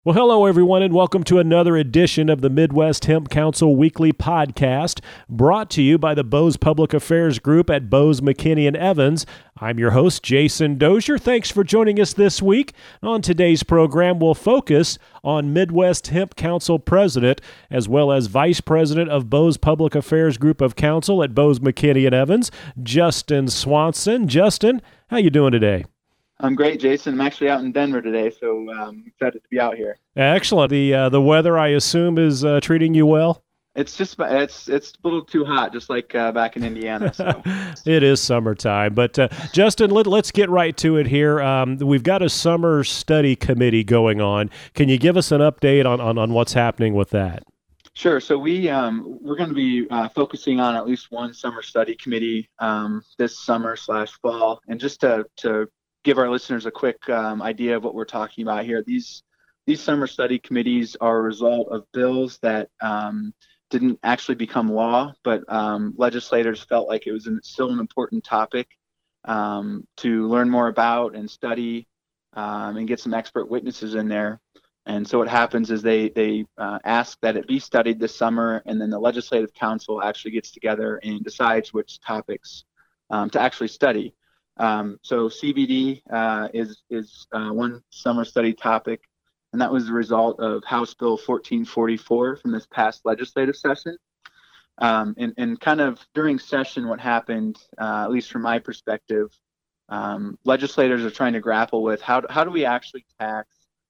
Well, hello, everyone, and welcome to another edition of the Midwest Hemp Council Weekly Podcast, brought to you by the Bose Public Affairs Group at Bose, McKinney & Evans. I'm your host, Jason Dozier. Thanks for joining us this week. On today's program, we'll focus on Midwest Hemp Council President, as well as Vice President of Bose Public Affairs Group of Counsel at Bose, McKinney & Evans, Justin Swanson. Justin, how you doing today? I'm great, Jason. I'm actually out in Denver today, so I'm excited to be out here. Excellent. The weather, I assume, is treating you well? It's a little too hot, just like back in Indiana. So. It is summertime. But Justin, let's get right to it here. We've got a summer study committee going on. Can you give us an update on what's happening with that? Sure. So we're going to be focusing on at least one summer study committee this summer/fall, and just to give our listeners a quick idea of what we're talking about here. These summer study committees are a result of bills that didn't actually become law, but legislators felt like it was still an important topic to learn more about and study and get some expert witnesses in there. And so what happens is they ask that it be studied this summer, and then the Legislative Council actually gets together and decides which topics to actually study. So CBD is one summer study topic, and that was the result of House Bill 1444 from this past legislative session. And kind of during session, what happened, at least from my perspective, legislators are trying to grapple with how do we actually tax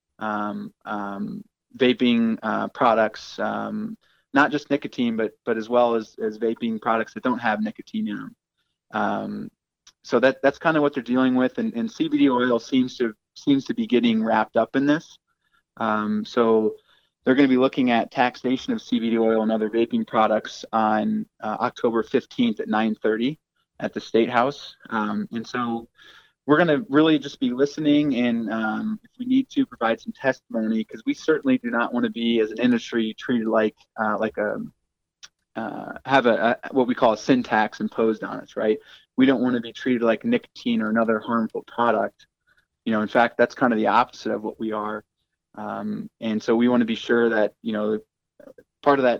vaping products, not just nicotine, but as well as vaping products that don't have nicotine in them. So that's kind of what they're dealing with, and CBD oil seems to be getting wrapped up in this. So they're going to be looking at taxation of CBD oil and other vaping products on October 15th at 9:30 at the State House. And so we're going to really just be listening, and if we need to, provide some testimony, because we certainly do not want to be, as an industry, treated like have what we call a sin tax imposed on us, right? We don't want to be treated like nicotine or another harmful product. In fact, that's kind of the opposite of what we are. And so we want to be sure that, part of that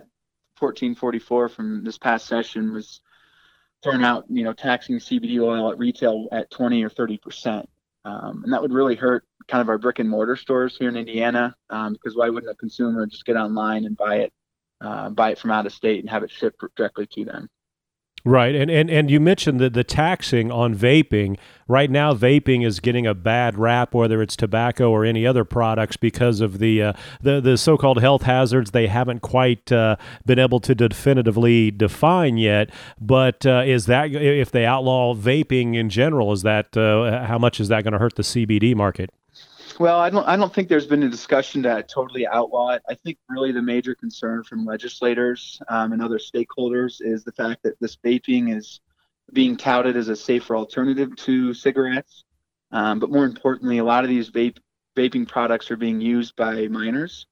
1444 from this past session was throwing out, taxing CBD oil at retail at 20 or 30%. And that would really hurt kind of our brick and mortar stores here in Indiana, because why wouldn't a consumer just get online and buy it from out of state and have it shipped directly to them? Right, and you mentioned the taxing on vaping. Right now, vaping is getting a bad rap, whether it's tobacco or any other products, because of the so-called health hazards they haven't quite been able to definitively define yet. But is that, if they outlaw vaping in general, is that how much is that going to hurt the CBD market? Well, I don't think there's been a discussion to totally outlaw it. I think really the major concern from legislators and other stakeholders is the fact that this vaping is being touted as a safer alternative to cigarettes. But more importantly, a lot of these vaping products are being used by minors.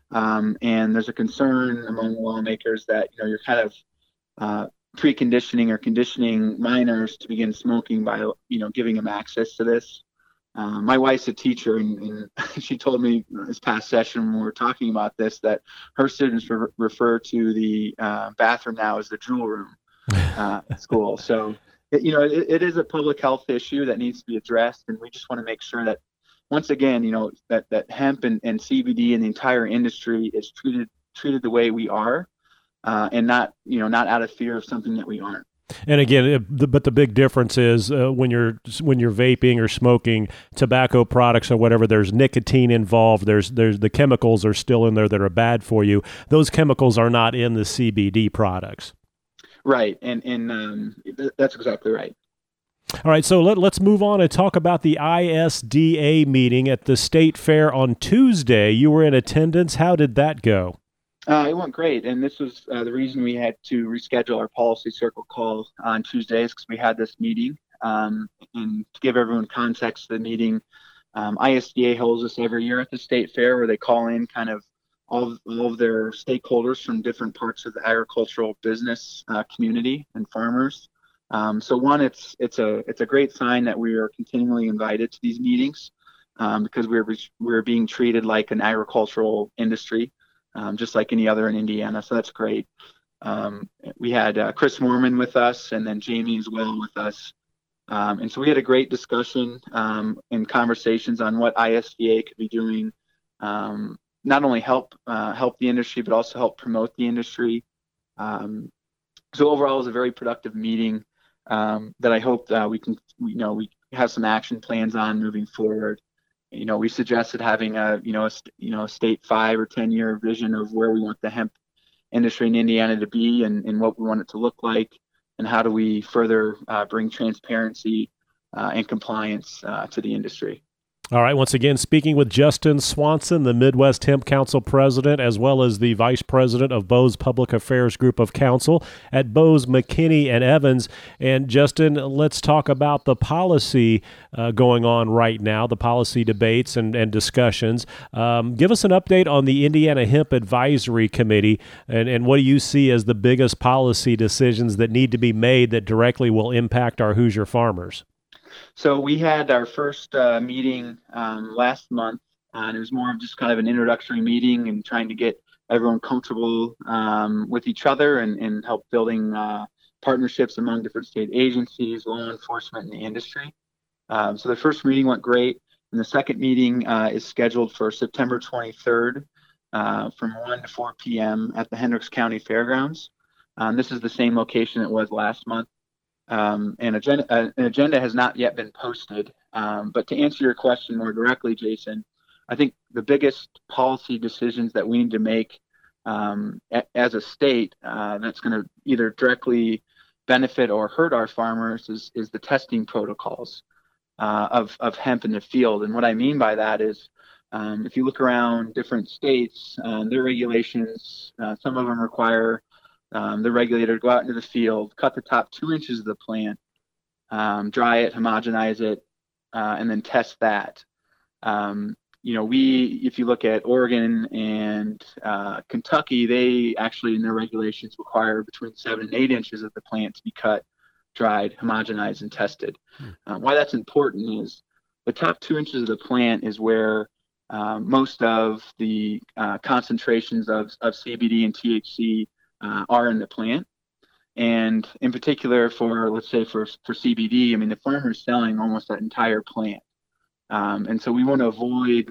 And there's a concern among lawmakers that, you're kind of preconditioning or conditioning minors to begin smoking by, giving them access to this. My wife's a teacher, and she told me this past session when we were talking about this that her students refer to the bathroom now as the drool room at school. So, it is a public health issue that needs to be addressed, and we just want to make sure that, once again, that hemp and CBD and the entire industry is treated the way we are, and not out of fear of something that we aren't. And again, but the big difference is when you're vaping or smoking tobacco products or whatever, there's nicotine involved. There's the chemicals are still in there that are bad for you. Those chemicals are not in the CBD products. Right, and that's exactly right. All right, so let's move on and talk about the ISDA meeting at the State Fair on Tuesday. You were in attendance. How did that go? It went great, and this was the reason we had to reschedule our policy circle call on Tuesdays, because we had this meeting. And to give everyone context to the meeting, ISDA holds this every year at the State Fair, where they call in kind of all of their stakeholders from different parts of the agricultural business community and farmers. So one, it's a great sign that we are continually invited to these meetings. because we were being treated like an agricultural industry, just like any other in Indiana. So that's great. We had Chris Moorman with us, and then Jamie as well with us. And so we had a great discussion and conversations on what ISVA could be doing, not only help the industry, but also help promote the industry. So overall, it was a very productive meeting that I hope we have some action plans on moving forward. We suggested having a state 5 or 10-year vision of where we want the hemp industry in Indiana to be and what we want it to look like, and how do we further bring transparency and compliance to the industry. All right. Once again, speaking with Justin Swanson, the Midwest Hemp Council president, as well as the vice president of Bose Public Affairs Group of Counsel at Bose, McKinney, and Evans. And Justin, let's talk about the policy going on right now, the policy debates and discussions. Give us an update on the Indiana Hemp Advisory Committee, and what do you see as the biggest policy decisions that need to be made that directly will impact our Hoosier farmers? So we had our first meeting last month, and it was more of just kind of an introductory meeting and trying to get everyone comfortable with each other and help building partnerships among different state agencies, law enforcement, and the industry. So the first meeting went great, and the second meeting is scheduled for September 23rd from 1 to 4 p.m. at the Hendricks County Fairgrounds. This is the same location it was last month. An agenda has not yet been posted. But to answer your question more directly, Jason, I think the biggest policy decisions that we need to make as a state that's going to either directly benefit or hurt our farmers is the testing protocols of hemp in the field. And what I mean by that is if you look around different states, their regulations, some of them require the regulator to go out into the field, cut the top 2 inches of the plant, dry it, homogenize it, and then test that. If you look at Oregon and Kentucky, they actually in their regulations require between 7 and 8 inches of the plant to be cut, dried, homogenized, and tested. Why that's important is the top 2 inches of the plant is where most of the concentrations of CBD and THC are in the plant. And in particular let's say for CBD, I mean, the farmer is selling almost that entire plant. And so we want to avoid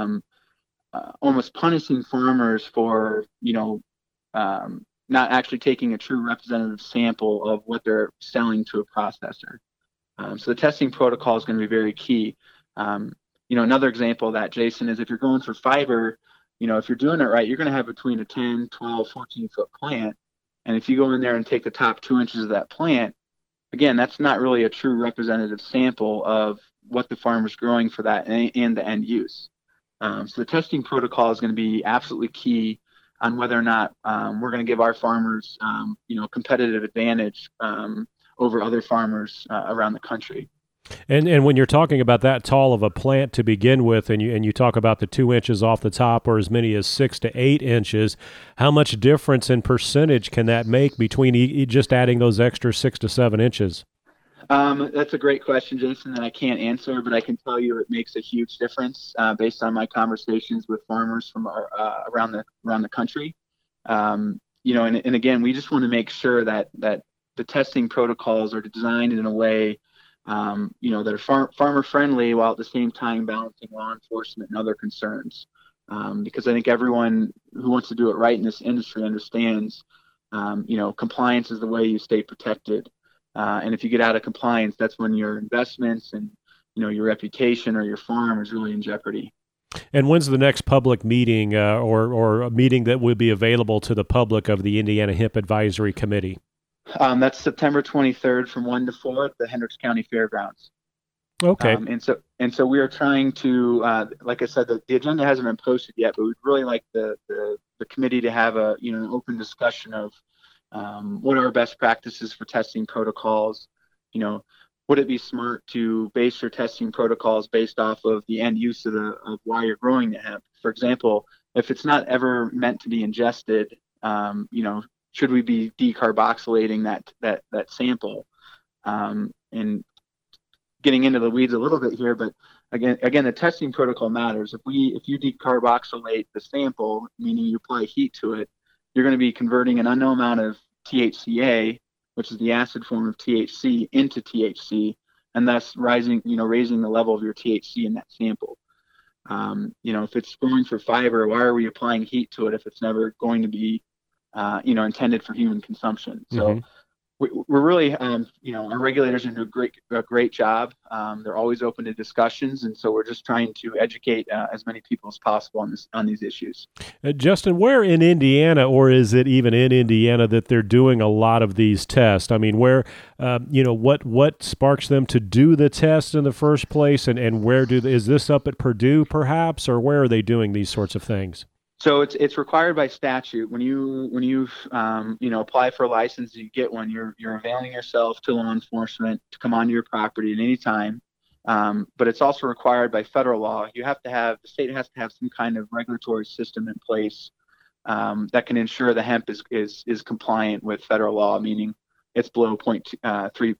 almost punishing farmers for, not actually taking a true representative sample of what they're selling to a processor. So the testing protocol is going to be very key. Another example of that, Jason, is if you're going for fiber, if you're doing it right, you're going to have between a 10, 12, 14-foot plant. And if you go in there and take the top 2 inches of that plant, again, that's not really a true representative sample of what the farmer's growing for that and the end use. So the testing protocol is going to be absolutely key on whether or not we're going to give our farmers, competitive advantage over other farmers around the country. And when you're talking about that tall of a plant to begin with, and you talk about the 2 inches off the top, or as many as 6 to 8 inches, how much difference in percentage can that make between just adding those extra 6 to 7 inches? That's a great question, Jason, that I can't answer, but I can tell you it makes a huge difference based on my conversations with farmers from around the country. And again, we just want to make sure that the testing protocols are designed in a way that are farmer friendly while at the same time balancing law enforcement and other concerns. Because I think everyone who wants to do it right in this industry understands, compliance is the way you stay protected. And if you get out of compliance, that's when your investments and, your reputation or your farm is really in jeopardy. And when's the next public meeting or a meeting that would be available to the public of the Indiana Hemp Advisory Committee? That's September 23rd from 1 to 4 at the Hendricks County Fairgrounds. Okay. And so we are trying to, like I said, the agenda hasn't been posted yet, but we'd really like the committee to have an open discussion of what are our best practices for testing protocols. Would it be smart to base your testing protocols based off of the end use of why you're growing the hemp? For example, if it's not ever meant to be ingested, should we be decarboxylating that sample? And getting into the weeds a little bit here, but again, the testing protocol matters. If you decarboxylate the sample, meaning you apply heat to it, you're going to be converting an unknown amount of THCA, which is the acid form of THC, into THC, and thus raising the level of your THC in that sample. If it's going for fiber, why are we applying heat to it if it's never going to be, intended for human consumption? So we're really, our regulators do a great job. They're always open to discussions, and so we're just trying to educate as many people as possible on these issues. Justin, where in Indiana, or is it even in Indiana, that they're doing a lot of these tests? I mean, where, what sparks them to do the test in the first place, and where is this up at Purdue perhaps, or where are they doing these sorts of things? So it's required by statute. When you apply for a license, you get one. You're availing yourself to law enforcement to come onto your property at any time. But it's also required by federal law. The state has to have some kind of regulatory system in place that can ensure the hemp is compliant with federal law, meaning it's below 0.3%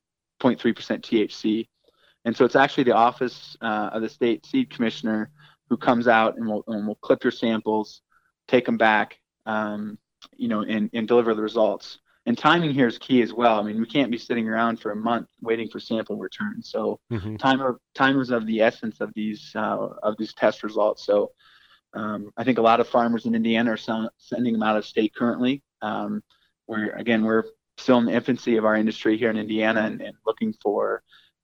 THC. And so it's actually the office of the state seed commissioner who comes out and will clip your samples, take them back, and deliver the results. And timing here is key as well. I mean, we can't be sitting around for a month waiting for sample return. So time is of the essence of these test results. So I think a lot of farmers in Indiana are sending them out of state currently. We're still in the infancy of our industry here in Indiana and looking for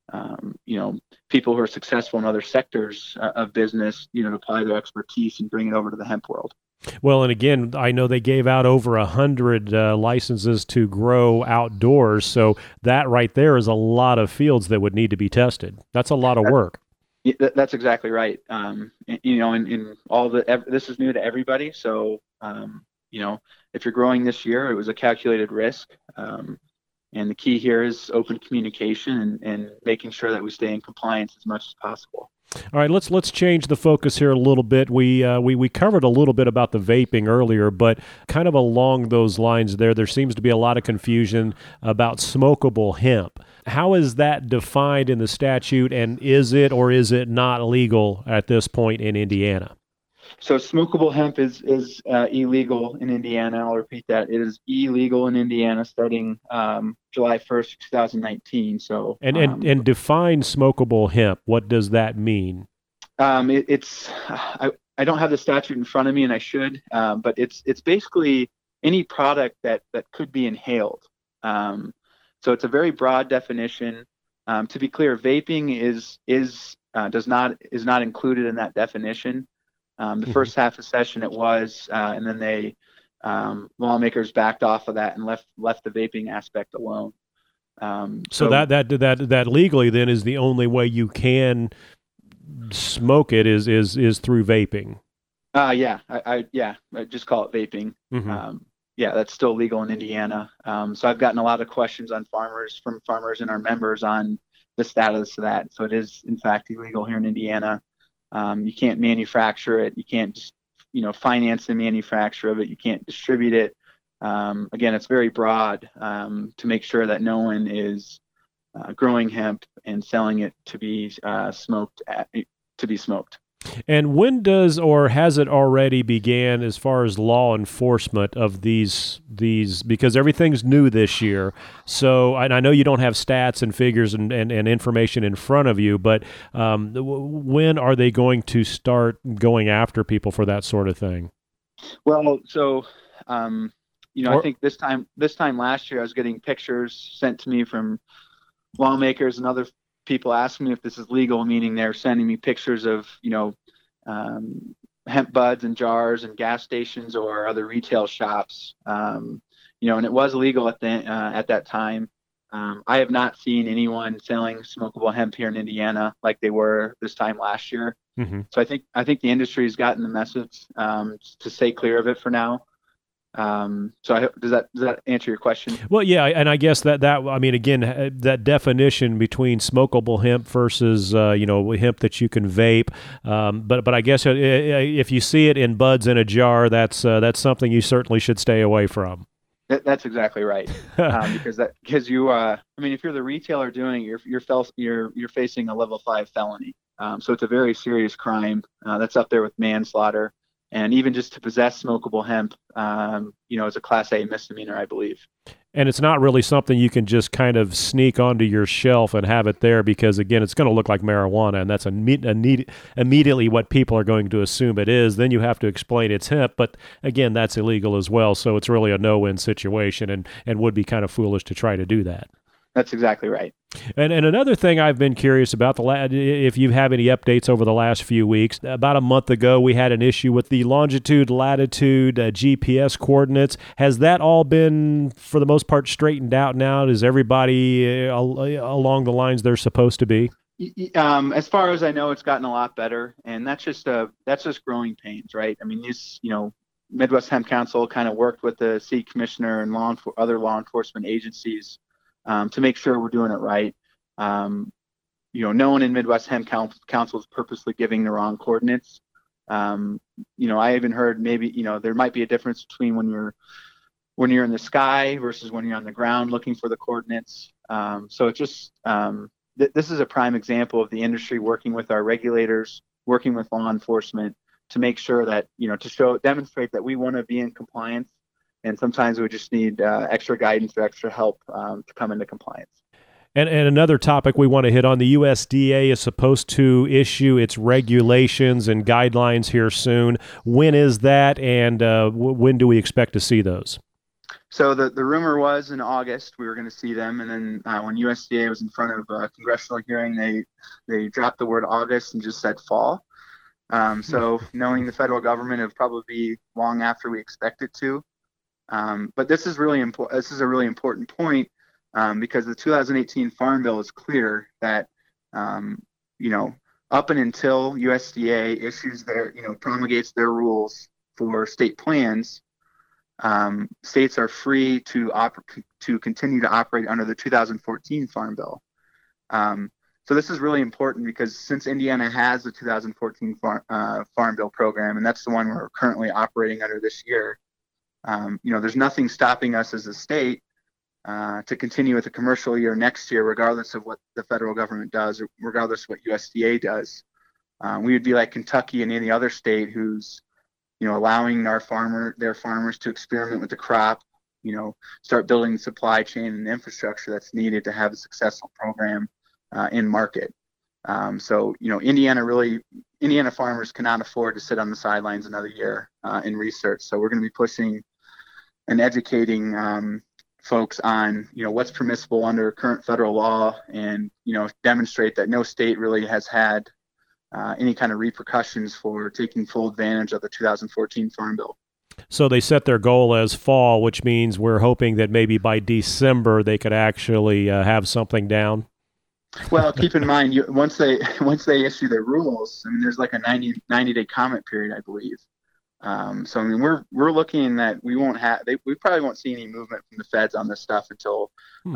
people who are successful in other sectors of business, to apply their expertise and bring it over to the hemp world. Well, and again, I know they gave out over 100 licenses to grow outdoors, so that right there is a lot of fields that would need to be tested. That's a lot of work. That's exactly right. In all this is new to everybody. So, if you're growing this year, it was a calculated risk. And the key here is open communication and making sure that we stay in compliance as much as possible. All right, let's change the focus here a little bit. We covered a little bit about the vaping earlier, but kind of along those lines there seems to be a lot of confusion about smokable hemp. How is that defined in the statute, and is it or is it not legal at this point in Indiana? So smokable hemp is illegal in Indiana. I'll repeat that. It is illegal in Indiana starting July 1st, 2019. So and define smokable hemp. What does that mean? I don't have the statute in front of me, and I should, but it's basically any product that could be inhaled. So it's a very broad definition. To be clear, vaping is not included in that definition. The first half of the session it was, and then they lawmakers backed off of that and left the vaping aspect alone. So that legally then is the only way you can smoke it is through vaping. I just call it vaping. That's still legal in Indiana. So I've gotten a lot of questions from farmers and our members on the status of that. So it is in fact illegal here in Indiana. You can't manufacture it. You can't just, finance the manufacture of it. You can't distribute it. Again, it's very broad to make sure that no one is growing hemp and selling it to be smoked. And when does, or has it already began as far as law enforcement of these, because everything's new this year. So, and I know you don't have stats and figures and information in front of you, but when are they going to start going after people for that sort of thing? Well, so, I think this time last year, I was getting pictures sent to me from lawmakers and other people asking me if this is legal, meaning they're sending me pictures of, hemp buds and jars and gas stations or other retail shops, and it was illegal at that time. I have not seen anyone selling smokable hemp here in Indiana like they were this time last year. So I think the industry has gotten the message to stay clear of it for now. So does that answer your question? Well, yeah, and I guess that definition between smokable hemp versus hemp that you can vape, but I guess if you see it in buds in a jar, that's something you certainly should stay away from. That's exactly right, because you if you're the retailer doing it, you're facing a level 5 felony. So it's a very serious crime that's up there with manslaughter. And even just to possess smokable hemp, is a Class A misdemeanor, I believe. And it's not really something you can just kind of sneak onto your shelf and have it there because, again, it's going to look like marijuana, and that's immediately what people are going to assume it is. Then you have to explain it's hemp, but, again, that's illegal as well, so it's really a no-win situation and would be kind of foolish to try to do that. That's exactly right. And another thing I've been curious about, if you have any updates over the last few weeks, about a month ago we had an issue with the longitude, latitude, GPS coordinates. Has that all been, for the most part, straightened out now? Is everybody along the lines they're supposed to be? As far as I know, it's gotten a lot better, and that's just growing pains, right? I mean, Midwest Hemp Council kind of worked with the city commissioner and other law enforcement agencies to make sure we're doing it right. No one in Midwest Hemp Council is purposely giving the wrong coordinates. I even heard maybe, there might be a difference between when you're in the sky versus when you're on the ground looking for the coordinates. So it's just, this is a prime example of the industry working with our regulators, working with law enforcement to make sure that, demonstrate that we want to be in compliance. And sometimes we just need extra guidance or extra help to come into compliance. And another topic we want to hit on, the USDA is supposed to issue its regulations and guidelines here soon. When is that, and when do we expect to see those? So the rumor was in August we were going to see them, and then when USDA was in front of a congressional hearing, they dropped the word August and just said fall. So knowing the federal government, it'll probably be long after we expect it to. But this is really important. This is a really important point because the 2018 Farm Bill is clear that up and until USDA issues promulgates their rules for state plans, states are free to continue to operate under the 2014 Farm Bill. So this is really important because since Indiana has the 2014 Farm Bill program, and that's the one we're currently operating under this year. There's nothing stopping us as a state to continue with the commercial year next year, regardless of what the federal government does, or regardless of what USDA does. We would be like Kentucky and any other state who's, allowing their farmers to experiment with the crop, start building the supply chain and infrastructure that's needed to have a successful program in market. Indiana farmers cannot afford to sit on the sidelines another year in research. So we're going to be pushing and educating folks on, what's permissible under current federal law, and, demonstrate that no state really has had any kind of repercussions for taking full advantage of the 2014 Farm Bill. So they set their goal as fall, which means we're hoping that maybe by December they could actually have something down. Well, keep in mind, once they issue their rules, there's like a 90-day comment period, I believe. So we're looking that we probably won't see any movement from the feds on this stuff until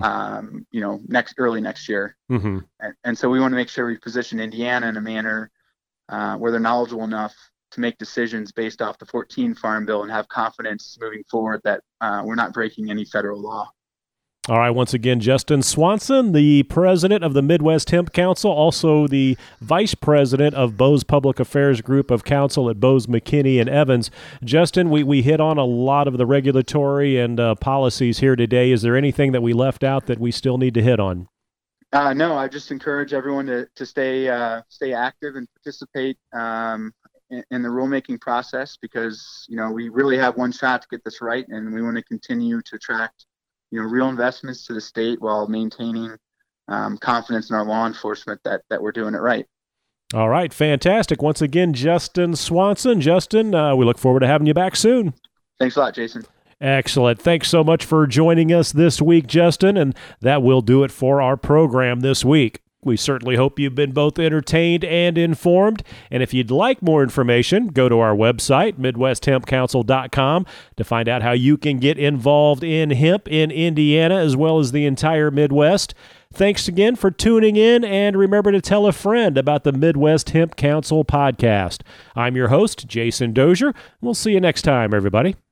early next year. Mm-hmm. And so we want to make sure we position Indiana in a manner where they're knowledgeable enough to make decisions based off the 14 Farm Bill and have confidence moving forward that we're not breaking any federal law. All right, once again, Justin Swanson, the president of the Midwest Hemp Council, also the vice president of Bose Public Affairs Group of Counsel at Bose, McKinney, and Evans. Justin, we hit on a lot of the regulatory and policies here today. Is there anything that we left out that we still need to hit on? No, I just encourage everyone to stay active and participate in the rulemaking process because, we really have one shot to get this right, and we want to continue to attract real investments to the state while maintaining confidence in our law enforcement that we're doing it right. All right, fantastic. Once again, Justin Swanson. Justin, we look forward to having you back soon. Thanks a lot, Jason. Excellent. Thanks so much for joining us this week, Justin, and that will do it for our program this week. We certainly hope you've been both entertained and informed. And if you'd like more information, go to our website, MidwestHempCouncil.com, to find out how you can get involved in hemp in Indiana as well as the entire Midwest. Thanks again for tuning in, and remember to tell a friend about the Midwest Hemp Council podcast. I'm your host, Jason Dozier. We'll see you next time, everybody.